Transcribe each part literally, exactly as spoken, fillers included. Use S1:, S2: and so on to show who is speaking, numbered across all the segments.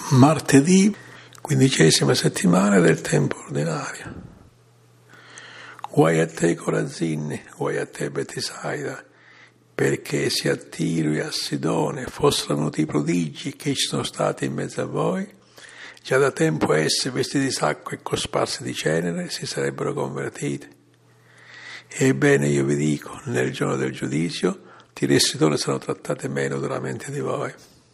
S1: Martedì, quindicesima settimana del tempo ordinario. Guai a te Corazin, guai a te Betisaida, perché sia a Tiro e a Sidone fossero noti i prodigi che ci sono stati in mezzo a voi, già da tempo esse, vestiti di sacco e cosparsi di cenere, si sarebbero convertite. Ebbene io vi dico, nel giorno del giudizio, Tiro e Sidone saranno trattate meno duramente di voi.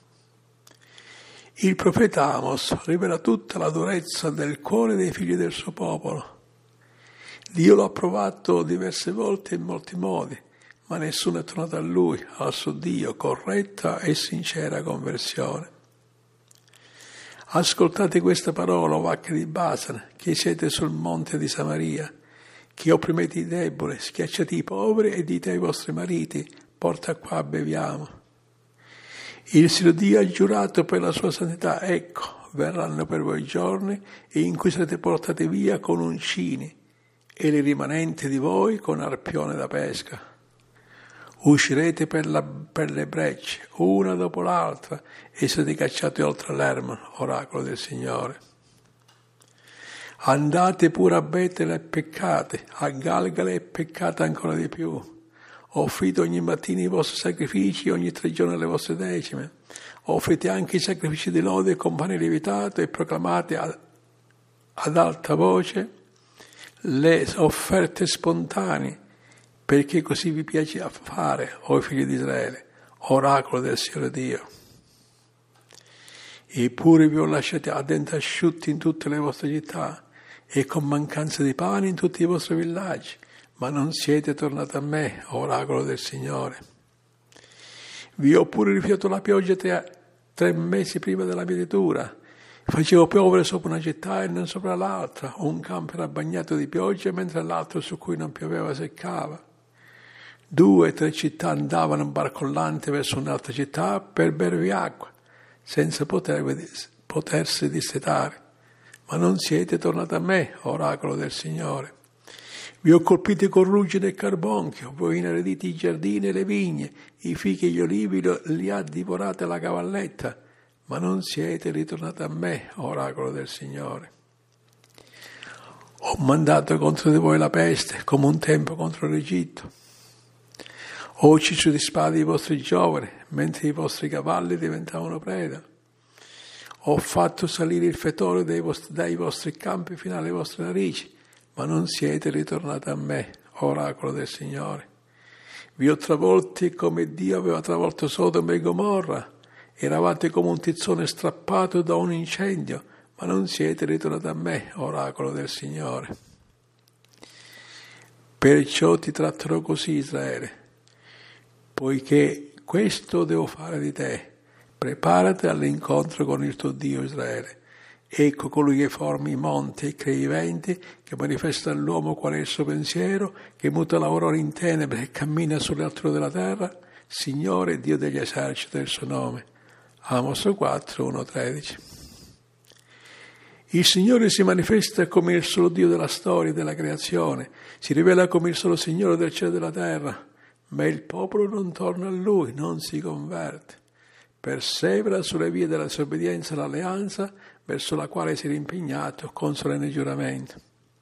S1: Il profeta Amos rivela tutta la durezza del cuore dei figli del suo popolo. Dio lo ha provato diverse volte in molti modi, ma nessuno è tornato a lui, al suo Dio, corretta e sincera conversione. Ascoltate questa parola, o vacche di Basan, che siete sul monte di Samaria, che opprimete i deboli, schiacciate i poveri e dite ai vostri mariti, porta qua, beviamo. Il Signore Dio ha giurato per la sua santità, ecco, verranno per voi giorni in cui sarete portati via con uncini e le rimanenti di voi con arpione da pesca. Uscirete per, la, per le brecce, una dopo l'altra, e sarete cacciati oltre l'Hermon, oracolo del Signore. Andate pure a Betel e peccate, a Galgala e peccate ancora di più. Offrite ogni mattina i vostri sacrifici, ogni tre giorni le vostre decime. Offrite anche i sacrifici di lode con pane lievitato e proclamate ad, ad alta voce le offerte spontanee, perché così vi piace a fare, o figli di Israele, oracolo del Signore Dio. Eppure vi ho lasciati a denti asciutti in tutte le vostre città e con mancanza di pane in tutti i vostri villaggi. Ma non siete tornati a me, oracolo del Signore. Vi ho pure rifiutato la pioggia tre, tre mesi prima della mietitura. Facevo piovere sopra una città e non sopra l'altra. Un campo era bagnato di pioggia mentre l'altro su cui non pioveva seccava. Due o tre città andavano barcollante verso un'altra città per bervi acqua, senza poter, potersi dissetare. Ma non siete tornati a me, oracolo del Signore. Vi ho colpiti con ruggine e carbonchio, voi inariditi i giardini e le vigne, i fichi e gli olivi li ha divorati la cavalletta, ma non siete ritornati a me, oracolo del Signore. Ho mandato contro di voi la peste, come un tempo contro l'Egitto. Ho ucciso di spada i vostri giovani, mentre i vostri cavalli diventavano preda. Ho fatto salire il fetore dai vostri, dai vostri campi fino alle vostre narici, ma non siete ritornati a me, oracolo del Signore. Vi ho travolti come Dio aveva travolto Sodoma e Gomorra. Eravate come un tizzone strappato da un incendio, ma non siete ritornati a me, oracolo del Signore. Perciò ti tratterò così, Israele, poiché questo devo fare di te. Preparati all'incontro con il tuo Dio, Israele. Ecco colui che forma i monti e crea i venti, che manifesta all'uomo qual è il suo pensiero, che muta l'aurora in tenebre e cammina sulle alture della terra. Signore, Dio degli eserciti è il suo nome. Amos quattro, uno tredici. Il Signore si manifesta come il solo Dio della storia e della creazione, si rivela come il solo Signore del cielo e della terra, ma il popolo non torna a Lui, non si converte. Persevera sulle vie della disobbedienza e l'alleanza, verso la quale si era impegnato con solenne giuramento.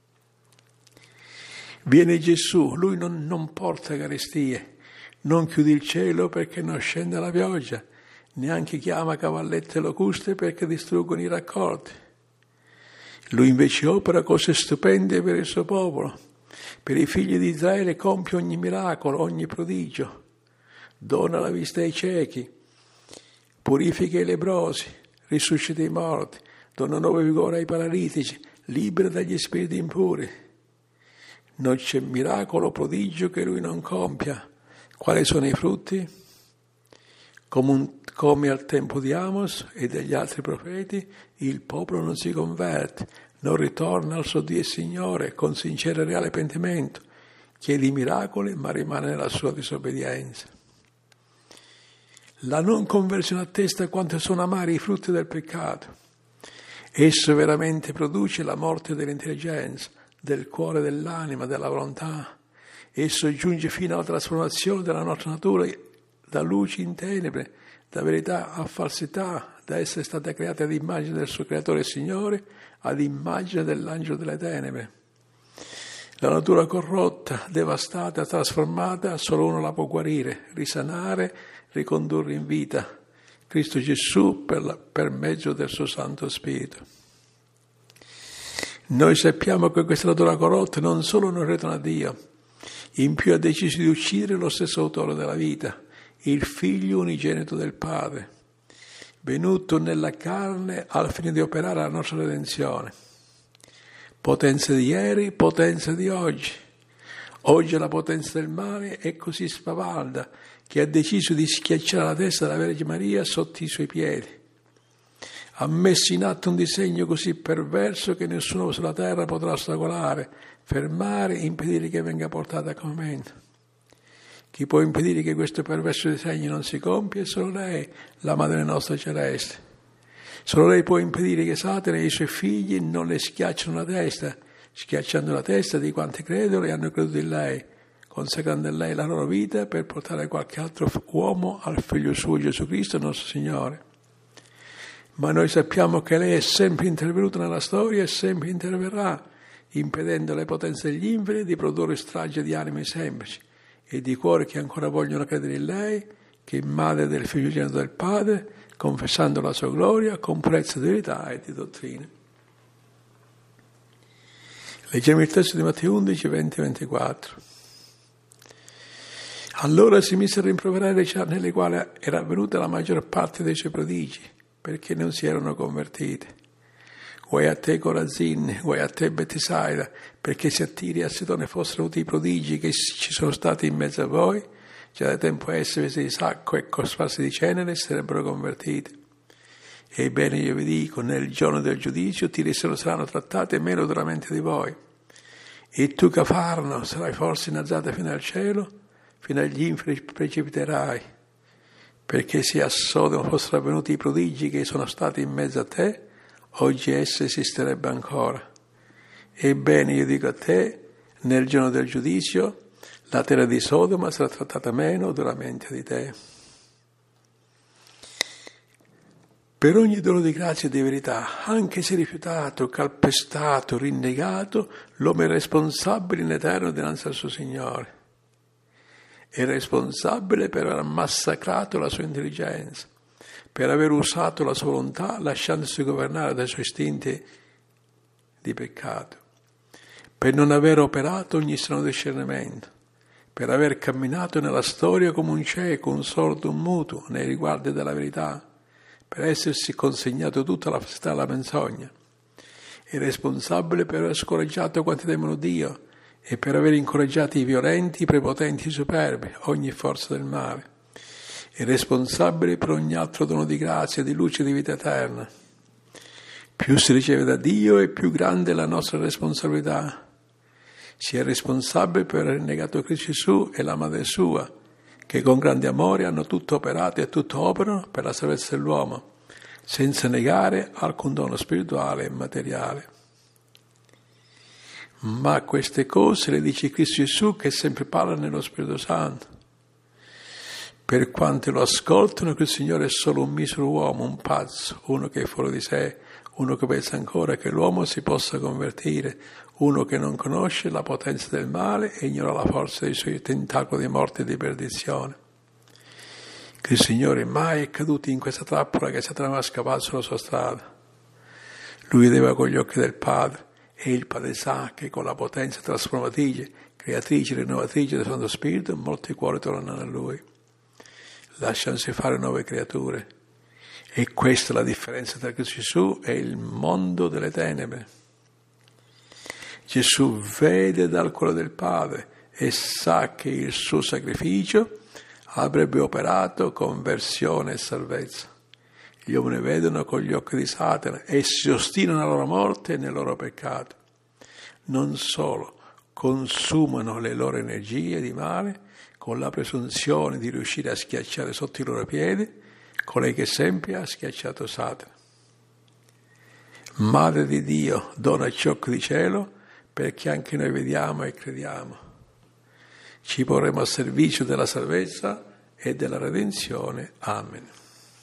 S1: Viene Gesù, lui non, non porta carestie, non chiude il cielo perché non scende la pioggia, neanche chiama cavallette e locuste perché distruggono i raccolti. Lui invece opera cose stupende per il suo popolo, per i figli di Israele compie ogni miracolo, ogni prodigio, dona la vista ai ciechi, purifica i leprosi, risuscita i morti, dona nuovo vigore ai paralitici, libera dagli spiriti impuri. Non c'è miracolo o prodigio che lui non compia. Quali sono i frutti? Come, un, come al tempo di Amos e degli altri profeti, il popolo non si converte, non ritorna al suo Dio e Signore con sincero e reale pentimento, chiede i miracoli ma rimane nella sua disobbedienza. La non conversione attesta quanto sono amari i frutti del peccato. Esso veramente produce la morte dell'intelligenza, del cuore, dell'anima, della volontà. Esso giunge fino alla trasformazione della nostra natura da luce in tenebre, da verità a falsità, da essere stata creata ad immagine del suo creatore e Signore, ad immagine dell'angelo delle tenebre. La natura corrotta, devastata, trasformata, solo uno la può guarire, risanare, ricondurre in vita. Cristo Gesù per, la, per mezzo del suo Santo Spirito. Noi sappiamo che questa natura corrotta non solo non ritorna a Dio, in più ha deciso di uccidere lo stesso autore della vita, il Figlio unigenito del Padre, venuto nella carne al fine di operare la nostra redenzione. Potenza di ieri, potenza di oggi. Oggi la potenza del male è così spavalda che ha deciso di schiacciare la testa della Vergine Maria sotto i suoi piedi. Ha messo in atto un disegno così perverso che nessuno sulla terra potrà ostacolare, fermare, impedire che venga portato a compimento. Chi può impedire che questo perverso disegno non si compia è solo lei, la Madre nostra celeste. Solo lei può impedire che Satana e i suoi figli non le schiacciano la testa, schiacciando la testa di quanti credono e hanno creduto in lei, consacrando a lei la loro vita per portare qualche altro uomo al Figlio suo Gesù Cristo, nostro Signore. Ma noi sappiamo che lei è sempre intervenuta nella storia e sempre interverrà, impedendo alle potenze degli inferi di produrre strage di anime semplici e di cuori che ancora vogliono credere in lei, che è madre del Figlio unigenito del Padre, confessando la sua gloria con purezza di verità e di dottrine. Leggiamo il testo di Matteo undici, venti ventiquattro. Allora si mise a rimproverare le città nelle quali era avvenuta la maggior parte dei suoi prodigi, perché non si erano convertite. Guai a te Corazin, guai a te Betsaida, perché se a Tiro e a Sidone fossero venuti i prodigi che ci sono stati in mezzo a voi, già da tempo esse vestite di sacco e cosparse di cenere sarebbero convertite. Ebbene io vi dico, nel giorno del giudizio Tiro e Sidone saranno trattate meno duramente di voi. E tu Cafarno sarai forse innalzata fino al cielo, fino agli inferi precipiterai. Perché se a Sodoma fossero avvenuti i prodigi che sono stati in mezzo a te, oggi essa esisterebbe ancora. Ebbene io dico a te, nel giorno del giudizio, la terra di Sodoma sarà trattata meno duramente di te. Per ogni dono di grazia e di verità, anche se rifiutato, calpestato, rinnegato, l'uomo è responsabile in eterno dinanzi al suo Signore. È responsabile per aver massacrato la sua intelligenza, per aver usato la sua volontà lasciandosi governare dai suoi istinti di peccato, per non aver operato ogni strano discernimento, per aver camminato nella storia come un cieco, un sordo, un muto nei riguardi della verità, per essersi consegnato tutta la falsità alla menzogna. È responsabile per aver scoraggiato quanti temono Dio, e per aver incoraggiato i violenti, i prepotenti, i superbi, ogni forza del male. È responsabile per ogni altro dono di grazia, di luce e di vita eterna. Più si riceve da Dio e più grande è la nostra responsabilità. Si è responsabile per aver negato Cristo Gesù e la Madre sua, che con grande amore hanno tutto operato e tutto operano per la salvezza dell'uomo, senza negare alcun dono spirituale e materiale. Ma queste cose le dice Cristo Gesù che sempre parla nello Spirito Santo. Per quanti lo ascoltano, che il Signore è solo un misero uomo, un pazzo, uno che è fuori di sé, uno che pensa ancora che l'uomo si possa convertire, uno che non conosce la potenza del male e ignora la forza dei suoi tentacoli di morte e di perdizione. Che il Signore mai è caduto in questa trappola che Satana aveva scavato sulla sua strada. Lui vedeva con gli occhi del Padre, e il Padre sa che con la potenza trasformatrice, creatrice e rinnovatrice del Santo Spirito, molti cuori tornano a Lui, lasciandosi fare nuove creature. E questa è la differenza tra Cristo Gesù e il mondo delle tenebre. Gesù vede dal cuore del Padre e sa che il suo sacrificio avrebbe operato conversione e salvezza. Gli uomini vedono con gli occhi di Satana e si ostinano alla loro morte e nel loro peccato. Non solo, consumano le loro energie di male con la presunzione di riuscire a schiacciare sotto i loro piedi colei che sempre ha schiacciato Satana. Madre di Dio, donaci occhi di cielo perché anche noi vediamo e crediamo. Ci porremo a servizio della salvezza e della redenzione. Amen.